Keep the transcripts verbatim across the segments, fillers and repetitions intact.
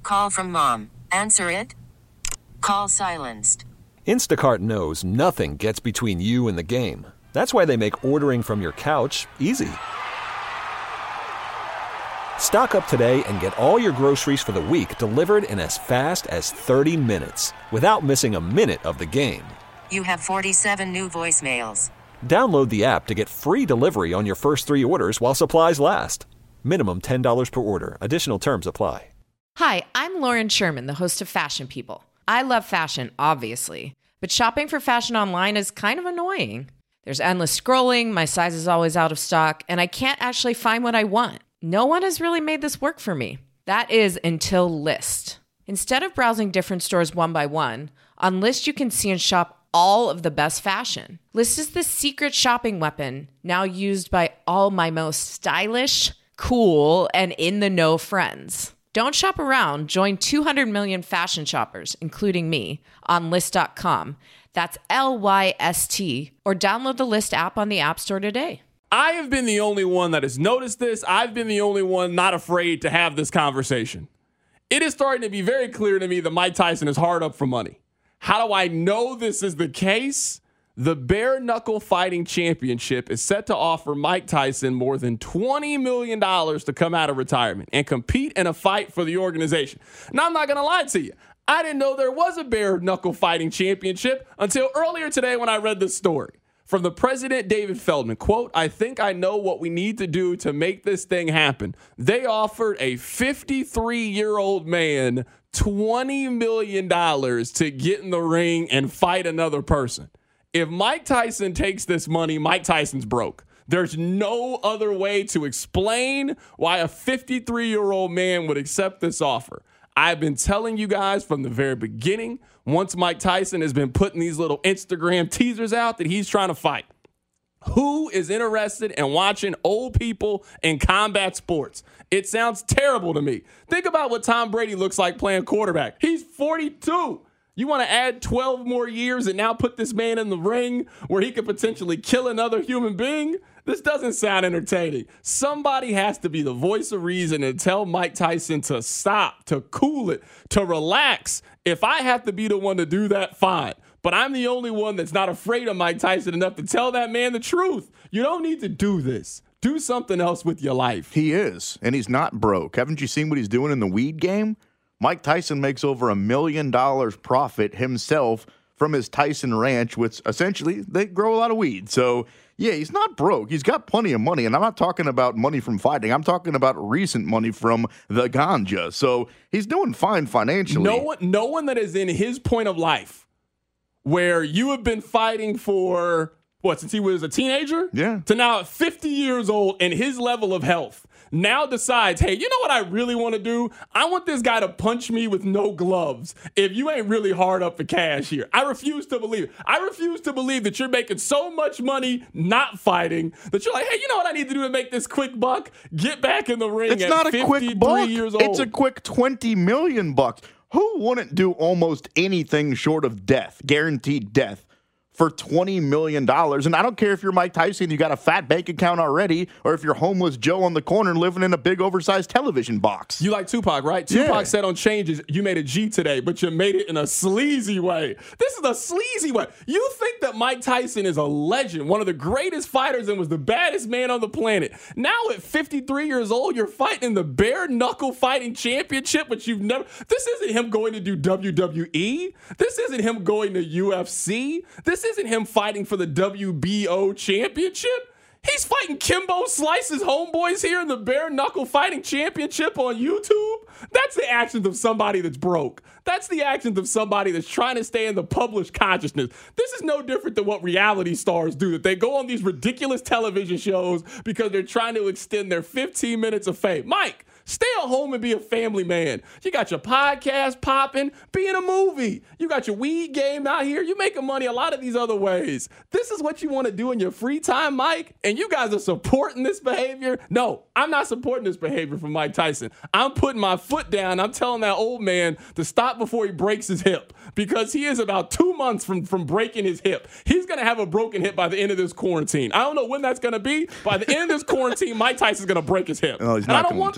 Call from mom. Answer it. Call silenced. Instacart knows nothing gets between you and the game. That's why they make ordering from your couch easy. Stock up today and get all your groceries for the week delivered in as fast as thirty minutes without missing a minute of the game. You have forty-seven new voicemails. Download the app to get free delivery on your first three orders while supplies last. Minimum ten dollars per order. Additional terms apply. Hi, I'm Lauren Sherman, the host of Fashion People. I love fashion, obviously, but shopping for fashion online is kind of annoying. There's endless scrolling, my size is always out of stock, and I can't actually find what I want. No one has really made this work for me. That is until Lyst. Instead of browsing different stores one by one, on Lyst you can see and shop all of the best fashion. Lyst is the secret shopping weapon now used by all my most stylish, cool, and in-the-know friends. Don't shop around. Join two hundred million fashion shoppers, including me, on Lyst dot com. That's L Y S T. Or download the Lyst app on the App Store today. I have been the only one that has noticed this. I've been the only one not afraid to have this conversation. It is starting to be very clear to me that Mike Tyson is hard up for money. How do I know this is the case? The Bare Knuckle Fighting Championship is set to offer Mike Tyson more than twenty million dollars to come out of retirement and compete in a fight for the organization. Now, I'm not going to lie to you. I didn't know there was a Bare Knuckle Fighting Championship until earlier today when I read this story. From the president, David Feldman, quote, "I think I know what we need to do to make this thing happen." They offered a fifty-three-year-old man twenty million dollars to get in the ring and fight another person. If Mike Tyson takes this money, Mike Tyson's broke. There's no other way to explain why a fifty-three-year-old man would accept this offer. I've been telling you guys from the very beginning, once Mike Tyson has been putting these little Instagram teasers out that he's trying to fight. Who is interested in watching old people in combat sports? It sounds terrible to me. Think about what Tom Brady looks like playing quarterback. He's forty-two. You want to add twelve more years and now put this man in the ring where he could potentially kill another human being? This doesn't sound entertaining. Somebody has to be the voice of reason and tell Mike Tyson to stop, to cool it, to relax. If I have to be the one to do that, fine. But I'm the only one that's not afraid of Mike Tyson enough to tell that man the truth. You don't need to do this. Do something else with your life. He is, and he's not broke. Haven't you seen what he's doing in the weed game? Mike Tyson makes over a million dollars profit himself from his Tyson Ranch, which essentially they grow a lot of weed. So, yeah, he's not broke. He's got plenty of money. And I'm not talking about money from fighting. I'm talking about recent money from the ganja. So he's doing fine financially. No one, no one that is in his point of life where you have been fighting for, what, since he was a teenager? Yeah. To now at fifty years old and his level of health. Now decides, hey, you know what I really want to do? I want this guy to punch me with no gloves if you ain't really hard up for cash here. I refuse to believe it. I refuse to believe that you're making so much money not fighting that you're like, hey, you know what I need to do to make this quick buck? Get back in the ring it's at not a quick buck. Years old. It's a quick twenty million bucks. Who wouldn't do almost anything short of death, guaranteed death, for twenty million dollars? And I don't care if you're Mike Tyson, you got a fat bank account already, or if you're homeless Joe on the corner living in a big oversized television box. You like Tupac, right? Tupac Yeah. said on Changes, you made a G today, but you made it in a sleazy way. This is a sleazy way. You think that Mike Tyson is a legend, one of the greatest fighters, and was the baddest man on the planet. Now at fifty-three years old, you're fighting in the Bare Knuckle Fighting Championship, but you've never, this isn't him going to do W W E. This isn't him going to U F C. This isn't him fighting for the W B O championship. He's fighting Kimbo Slice's homeboys here in the Bare Knuckle Fighting Championship on YouTube. That's the actions of somebody that's broke. That's the actions of somebody that's trying to stay in the published consciousness. This is no different than what reality stars do, that they go on these ridiculous television shows because they're trying to extend their fifteen minutes of fame. Mike, stay at home and be a family man. You got your podcast popping, be in a movie. You got your weed game out here. You making money a lot of these other ways. This is what you want to do in your free time, Mike, and you guys are supporting this behavior? No, I'm not supporting this behavior from Mike Tyson. I'm putting my foot down. I'm telling that old man to stop before he breaks his hip, because he is about two months from, from breaking his hip. He's going to have a broken hip by the end of this quarantine. I don't know when that's going to be. By the end of this quarantine, Mike Tyson's going to break his hip. No, he's and I not don't want to. that from Mike.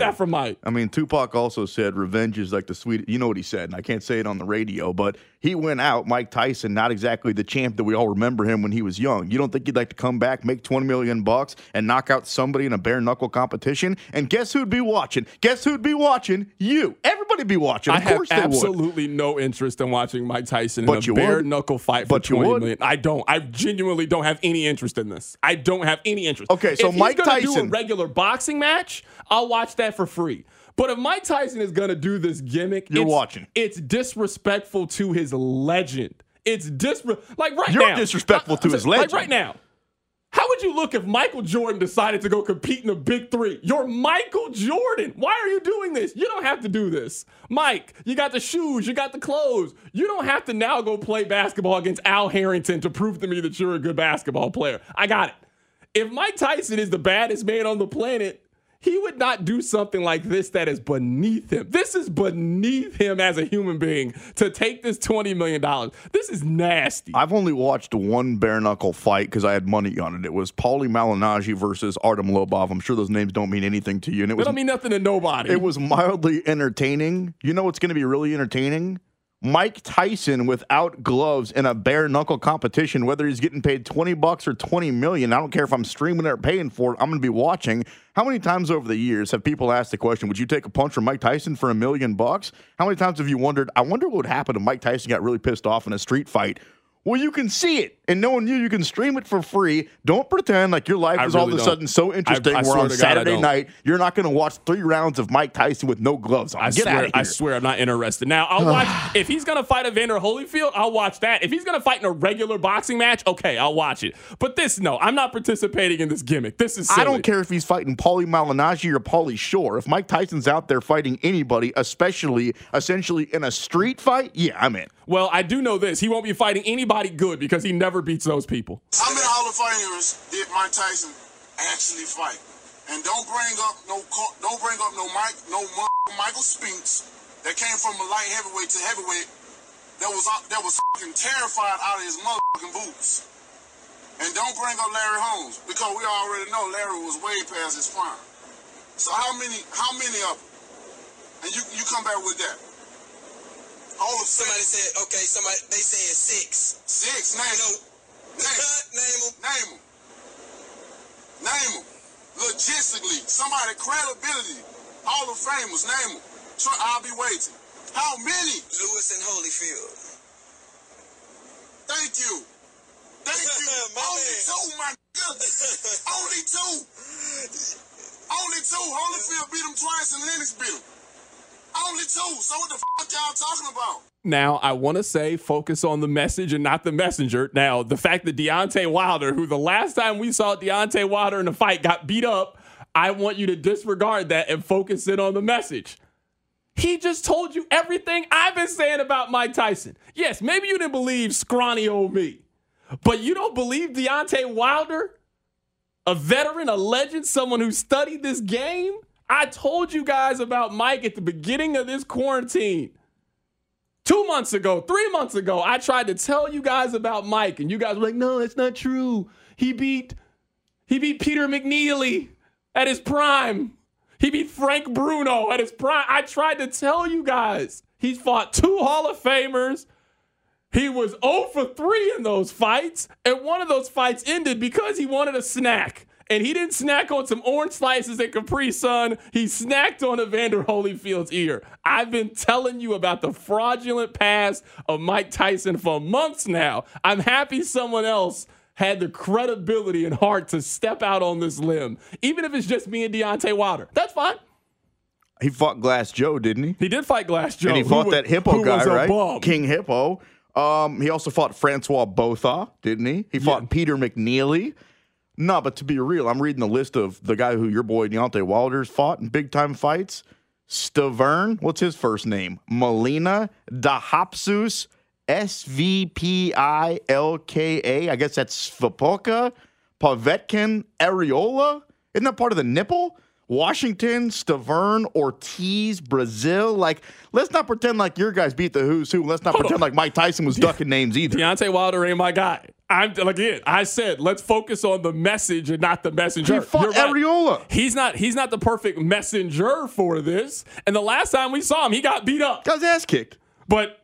fight. I mean, Tupac also said revenge is like the sweet. You know what he said, and I can't say it on the radio, but he went out, Mike Tyson, not exactly the champ that we all remember him when he was young. You don't think he'd like to come back, make twenty million bucks, and knock out somebody in a bare knuckle competition? And guess who'd be watching? Guess who'd be watching? You. Everybody'd be watching. Of I course have they absolutely would. no interest in watching Mike Tyson But in a you bare would. knuckle fight for But you twenty would. million. I don't. I genuinely don't have any interest in this. I don't have any interest. Okay, so if Mike he's gonna do a Tyson- regular boxing match, I'll watch that for free. But if Mike Tyson is going to do this gimmick, You're it's, watching. It's disrespectful to his legend. It's disre- like right You're now. disrespectful to his legend. Like right now. How would you look if Michael Jordan decided to go compete in the Big Three? You're Michael Jordan. Why are you doing this? You don't have to do this. Mike, you got the shoes, you got the clothes. You don't have to now go play basketball against Al Harrington to prove to me that you're a good basketball player. I got it. If Mike Tyson is the baddest man on the planet, he would not do something like this that is beneath him. This is beneath him as a human being to take this twenty million dollars. This is nasty. I've only watched one bare knuckle fight because I had money on it. It was Paulie Malignaggi versus Artem Lobov. I'm sure those names don't mean anything to you. And it They was don't mean nothing to nobody. It was mildly entertaining. You know what's going to be really entertaining? Mike Tyson without gloves in a bare knuckle competition, whether he's getting paid twenty bucks or twenty million. I don't care if I'm streaming it or paying for it. I'm going to be watching. How many times over the years have people asked the question, would you take a punch from Mike Tyson for a million bucks? How many times have you wondered, I wonder what would happen if Mike Tyson got really pissed off in a street fight? Well, you can see it. And knowing you, you can stream it for free. Don't pretend like your life I is all really of a don't. sudden so interesting I- I where swear on to God, I Saturday don't. night, you're not going to watch three rounds of Mike Tyson with no gloves on. I Get swear, out of here. I swear I'm not interested. Now, I'll watch, if he's going to fight Evander Holyfield, I'll watch that. If he's going to fight in a regular boxing match, okay, I'll watch it. But this, no, I'm not participating in this gimmick. This is silly. I don't care if he's fighting Paulie Malignaggi or Paulie Shore. If Mike Tyson's out there fighting anybody, especially essentially in a street fight, yeah, I'm in. Well, I do know this. He won't be fighting anybody good because he never beats those people. How many Hall of Famers did Mike Tyson actually fight? And don't bring up no co- don't bring up no Mike no Michael Spinks that came from a light heavyweight to heavyweight that was that was fucking terrified out of his motherfucking boots. And don't bring up Larry Holmes because we already know Larry was way past his prime. So how many how many of them? And you you come back with that? All of Somebody said, okay, somebody, they said six. six. Name them. Name them. Name them. Name them. Name them. Logistically, somebody credibility. Hall of Famers, name them. Sure, I'll be waiting. How many? Lewis and Holyfield. Thank you. Thank you. My Only man. two, my nigga. Only two. Only two. Holyfield beat him twice and Lennox beat him. Only two. So what the fuck y'all talking about? Now, I want to say focus on the message and not the messenger. Now, the fact that Deontay Wilder, who the last time we saw Deontay Wilder in a fight got beat up, I want you to disregard that and focus in on the message. He just told you everything I've been saying about Mike Tyson. Yes, maybe you didn't believe scrawny old me, but you don't believe Deontay Wilder, a veteran, a legend, someone who studied this game? I told you guys about Mike at the beginning of this quarantine. Two months ago, three months ago, I tried to tell you guys about Mike, and you guys were like, no, that's not true. He beat, he beat Peter McNeely at his prime. He beat Frank Bruno at his prime. I tried to tell you guys. He's fought two Hall of Famers. He was zero for three in those fights, and one of those fights ended because he wanted a snack. And he didn't snack on some orange slices at Capri Sun. He snacked on Evander Holyfield's ear. I've been telling you about the fraudulent past of Mike Tyson for months now. I'm happy someone else had the credibility and heart to step out on this limb, even if it's just me and Deontay Wilder. That's fine. He fought Glass Joe, didn't he? He did fight Glass Joe. And he who fought was- that Hippo who guy, was a right? bum. King Hippo. Um, he also fought Francois Botha, didn't he? He fought Yeah. Peter McNeely. No, but to be real, I'm reading the list of the guy who your boy Deontay Wilder's fought in big-time fights. Stavern, what's his first name? Molina Dahapsus, S V P I L K A. I guess that's Svipoka, Povetkin, Areola. Isn't that part of the nipple? Washington, Stavern, Ortiz, Brazil. Like, let's not pretend like your guys beat the who's who. Let's not pretend like Mike Tyson was ducking names either. Deontay Wilder ain't my guy. I'm again. I said let's focus on the message and not the messenger. He fought right. Areola. He's not. He's not the perfect messenger for this. And the last time we saw him, he got beat up. Got his ass kicked. But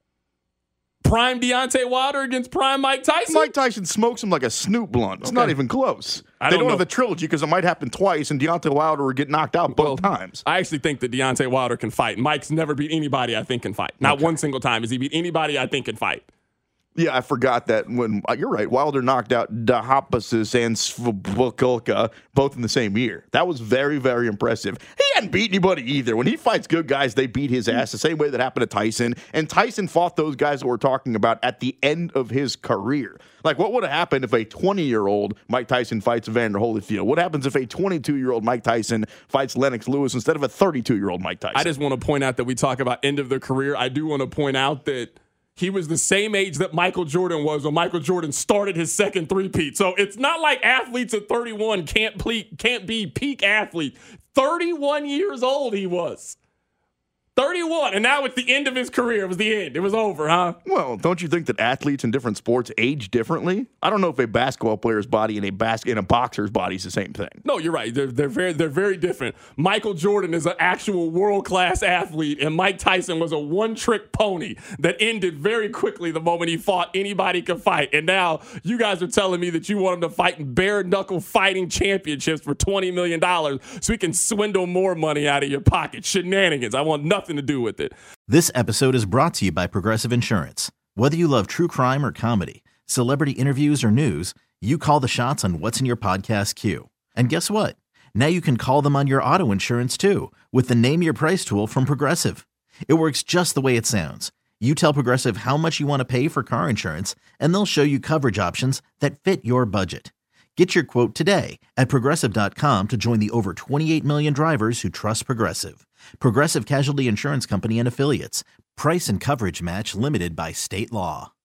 prime Deontay Wilder against prime Mike Tyson. Mike Tyson smokes him like a Snoop blunt. It's Okay. not even close. I they don't don't know. have a trilogy because it might happen twice, and Deontay Wilder would get knocked out both Well, times. I actually think that Deontay Wilder can fight. Mike's never beat anybody I think can fight. Not Okay. one single time has he beat anybody I think can fight. Yeah, I forgot that when uh, you're right. Wilder knocked out Dahapasis and Svobulka both in the same year. That was very, very impressive. He hadn't beat anybody either. When he fights good guys, they beat his ass the same way that happened to Tyson. And Tyson fought those guys that we're talking about at the end of his career. Like, what would have happened if a twenty-year-old Mike Tyson fights Evander Holyfield? What happens if a twenty-two-year-old Mike Tyson fights Lennox Lewis instead of a thirty-two-year-old Mike Tyson? I just want to point out that we talk about end of their career. I do want to point out that he was the same age that Michael Jordan was when Michael Jordan started his second three-peat. So it's not like athletes at thirty-one can't ple- can't be peak athletes. thirty-one years old he was. thirty-one, and now it's the end of his career. It was the end. It was over, huh? Well, don't you think that athletes in different sports age differently? I don't know if a basketball player's body and a bas- and a boxer's body is the same thing. No, you're right. They're, they're very they're very different. Michael Jordan is an actual world-class athlete, and Mike Tyson was a one-trick pony that ended very quickly the moment he fought anybody could fight. And now you guys are telling me that you want him to fight in bare-knuckle fighting championships for twenty million dollars so he can swindle more money out of your pocket. Shenanigans. I want nothing to do with it. This episode is brought to you by Progressive Insurance. Whether you love true crime or comedy, celebrity interviews or news, you call the shots on what's in your podcast queue. And guess what? Now you can call them on your auto insurance too with the Name Your Price tool from Progressive. It works just the way it sounds. You tell Progressive how much you want to pay for car insurance, and they'll show you coverage options that fit your budget. Get your quote today at Progressive dot com to join the over twenty-eight million drivers who trust Progressive. Progressive Casualty Insurance Company and Affiliates. Price and coverage match limited by state law.